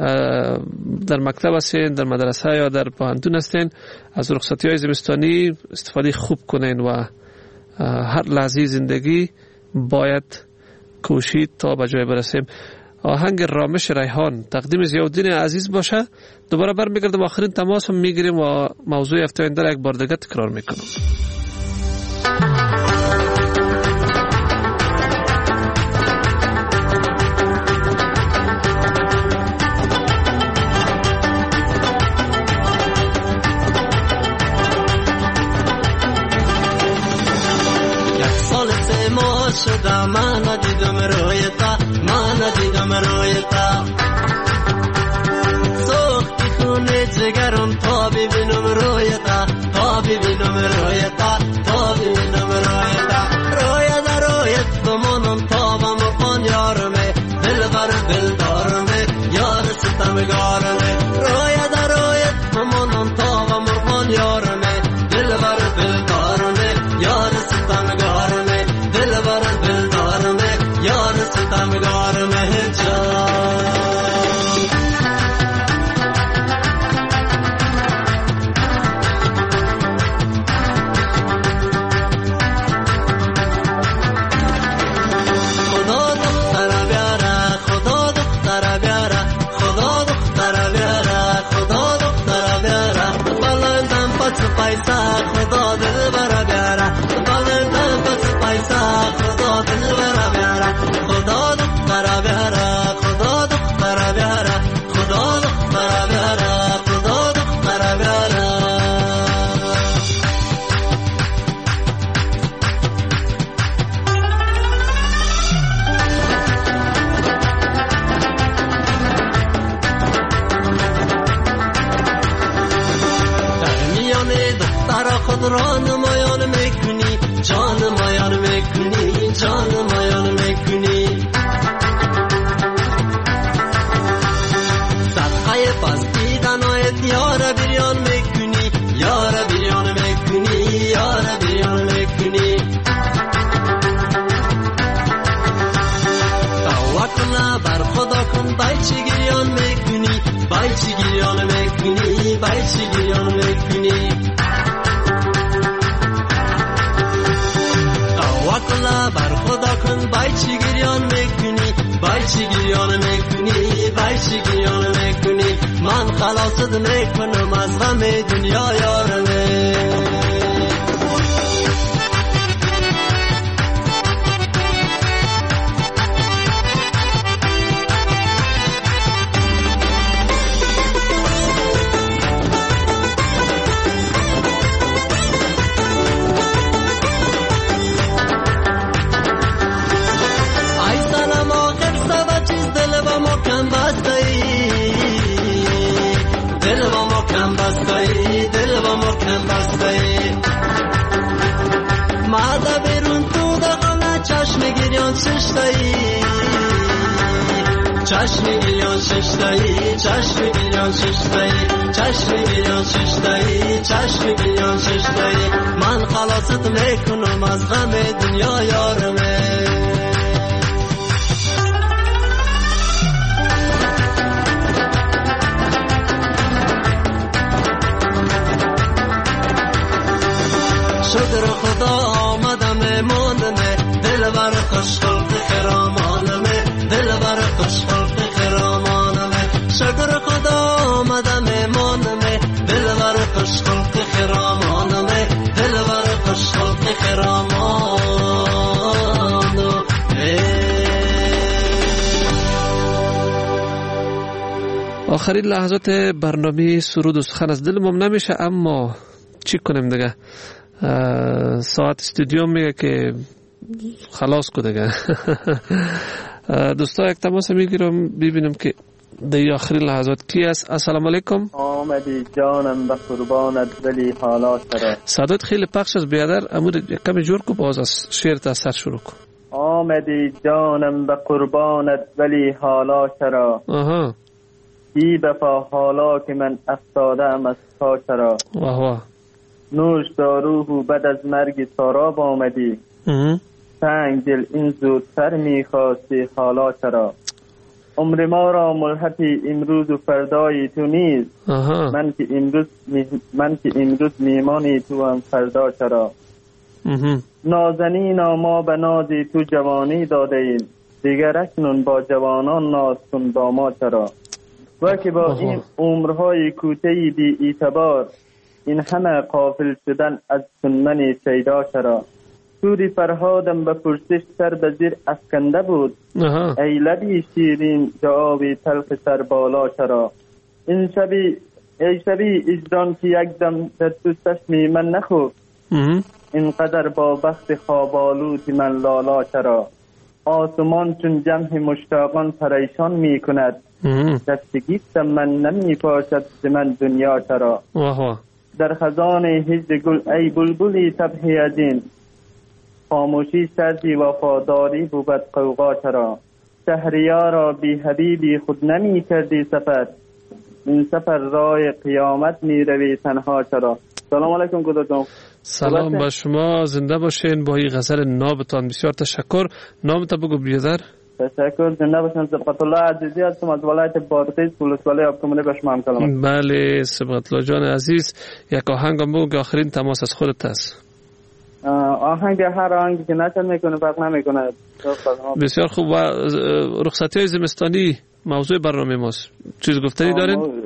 در مکتب هستین، در مدرسه یا در پوهنتون هستین، از رخصتی های زمستانی استفاده خوب کنین و هر لحظه زندگی باید کوشید تا به جای برسیم. آهنگ رامش ریحان تقدیم ضیاءالدین عزیز باشه. دوباره برمیگردم آخرین تماس هم میگیریم و موضوع هفته آینده را یک بار دیگه تکرار میکنم. شدم من ندیدم رویتا، من ندیدم رویتا، سوختی خونه جگرم تا ببینم رویتا، تا ببینم رویتا، تا ببینم رویتا، رویت رویت بمانم تا بمقان یارمه، دل بر دل دارمه، یار ستمگارمه، رویت رویت پیسا خدا دل برا بیاره بغل دل پیسا خدا دل برا بیاره خدا دختر بیاره خدا دختر بیاره خدا دختر بیاره خدا دختر بیاره خود را نمایان میکنی جان مایان میکنی جان مایان میکنی صدقه پس دیدنایت یار بریان میکنی یار بریان میکنی یار بریان میکنی توکل بر خدا کن بای چی گریان میکنی بای چی گریان میکنی بای چی گریان میکنی توکل بر خدا کن بای چی گریان میکنی بای چی گریان میکنی بای چی گریان میکنی من خلاصت میکنم از غم دنیا یارمه ماذا برون تو دقنا چشم گریان ششتایی چشم گریان ششتایی چشم گریان ششتایی چشم گریان ششتایی چشم گریان ششتایی من خلاصت میکنم از غم دنیا یارمه شکر خدا آمدم ماندمه دل بر خوش خلق خرامانمه دل بر خوش خلق خرامانمه شکر خدا آمدم ماندمه دل بر خوش خلق خرامانمه دل بر خوش خلق خرامانمه آخرین لحظات برنامه سرود و سخن از دلم نمیشه اما چی کنیم دیگه ساعت استودیو میگه که خلاص کو دیگه دوستا یک تماس میگیرم ببینم که در آخرین لحظات کی است. السلام علیکم. آمدی جانم به قربانت ولی حالا چرا. صدات خیلی پخش از بیادر امور کمی جور کو باز از شعر تا سر شروع کن. آمدی جانم به قربانت ولی حالا چرا. آها بی بفا حالا که من افتادم از تا چرا. واه واه نوش داروه بعد از مرگ ساراب آمدی تنگ دل این زودتر میخواستی حالا چرا. عمر ما را ملحقی امروز و فردای تو نیست من که امروز می... من که امروز میمانی تو هم فردا چرا. نازنینا ما به نازی تو جوانی داده ایم دیگر اکنون با جوانان ناز کن با ما چرا. و که با این عمرهای کوتهی بی اعتبار این همه غافل شدن از سنمن شیدا چرا. توری فرهادم به پرسش سر به زیر افکنده بود ای لبی شیرین جوابی تلخ سر بالا چرا. این شبی ای شبی اجران که یک دم در تو چشمی من نخوب اینقدر با بخت خوابالود من لالا چرا. آسمان چون جمع مشتاقان پریشان می کند دست گیفتم من نمی پاشد من دنیا چرا. در خزان هجر گل ای بلبلی تبهی ازین خاموشی سردی وفاداری بود قوقا چرا. شهریارا بی حبیبی خود نمی کردی سفر این سفر راه قیامت می روی تنها چرا. سلام علیکم گداجان. سلام با شما زنده باشین با این غزل نابتان بسیار تشکر. نامت بگو بیادر. تشکر زنده باشین. سبقت الله عزیزی هستم از ولایت بادغیس ولسوالی آبکمونی به شما هم کلام. بله سبقت الله جان عزیز یک آهنگ بگو که آخرین تماس از خودت است. آهنگ هر آهنگی که نشد میکنه فرق نمیکنه. بسیار خوب. و رخصتی های زمستانی موضوع برنامه ماست. چیز گفتنی دارین؟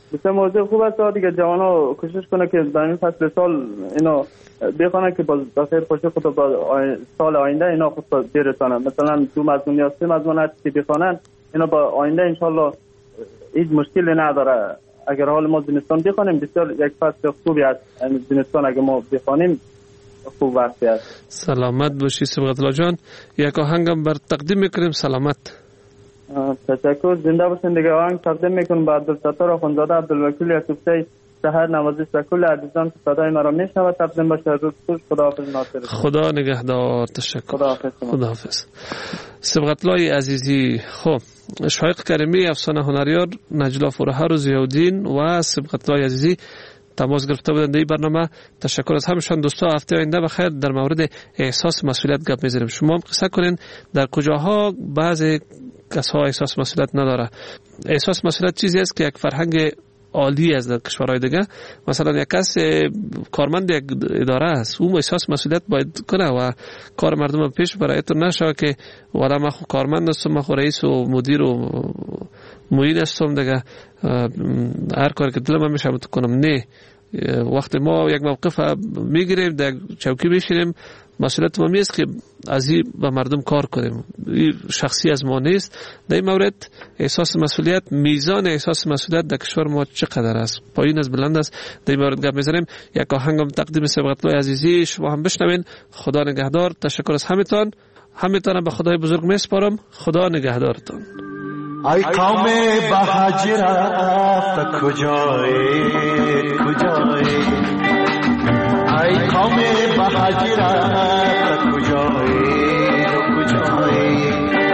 بسیار موضوع خوب است دیگه. جوانا کوشش کنه که در این فصل سال اینا بخونن که باز بخیر خوشی خود با سال آینده اینا خود برسانن. مثلا دو مضمون یا سه مضمون هست که بخونن اینا با آینده انشالله هیچ مشکلی نداره. اگر حال ما زمستان بخونیم بسیار یک فصل خوبی است. زمستان اگر ما بخونیم خوب وقتی است. سلامت باشی صبغت الله جان. یک آهنگم بر تقدیم میکنیم. سلامت. تشکر. زنده باشین دیگه. آهنگ تقدیم میکنم با عبدالستار آخوندزاده عبدالوکیل یوسفزی سحر نوازی سکول عزیزان که صدای مرا میشنوه تقدیم باشه. روز خوش. خداحافظ ناصر. خدا نگهدار. تشکر. خداحافظ. خداحافظ. صبغت الله عزیزی. خب شایق کریمی افسانه هنریار نجلا فورهر و ضیاءالدین و صبغت الله عزیزی تماس گرفته بودند در این برنامه. تشکر از همشان. دوستا هفته آینده بخیر در مورد احساس مسئولیت گپ میزنیم. شما هم قصه کنین در کجاها بعضی کسا احساس مسئولیت نداره. احساس مسئولیت چیزی است که یک فرهنگ عالی است در کشورهای دیگه. مثلا یک کس کارمند یک اداره است، اون احساس مسئولیت باید کنه و کار مردم پیش بره. تو نشه که والا من خو کارمند هستم، من خو رئیس و مدیر و معین هستم دیگه هر کاری که دلم میشه تو کنم. نه، وقتی ما یک موقف میگیریم در چوکی میشینیم مسئولیت ما میست که از این به مردم کار کنیم. این شخصی از ما نیست. در این مورد احساس مسئولیت، میزان احساس مسئولیت در کشور ما چقدر است؟ پایین از بلند است. در این مورد گپ میزنیم. یک آهنگم تقدیم صبغت الله عزیزی شما هم بشنوین. خدا نگهدار. تشکر از همتان. همتان به خدای بزرگ میسپارم. خدا نگهدارتان. ای قوم بهج رفت کجایی کجایی، ای قوم بهج رفت کجایی کجایی،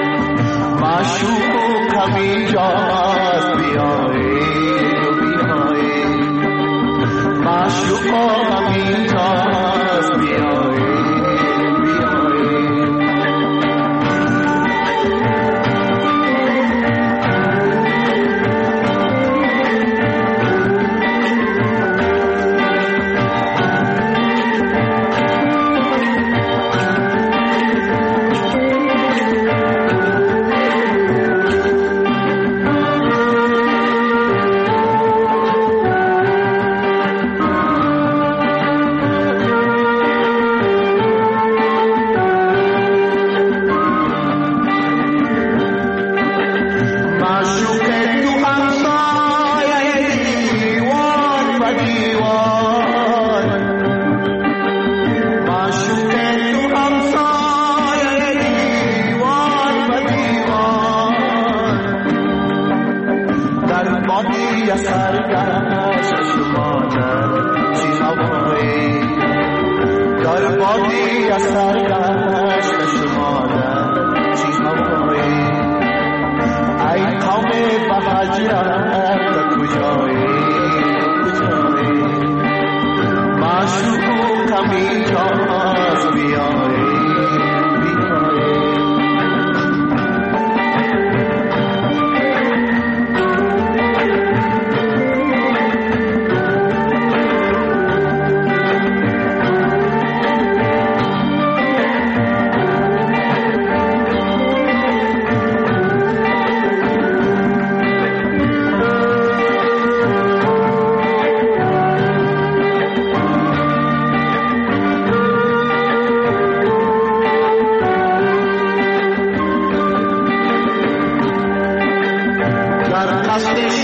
معشوق کمی جاست بیایی بیایی، معشوق کمی جاست بیایی بیایی. Hasta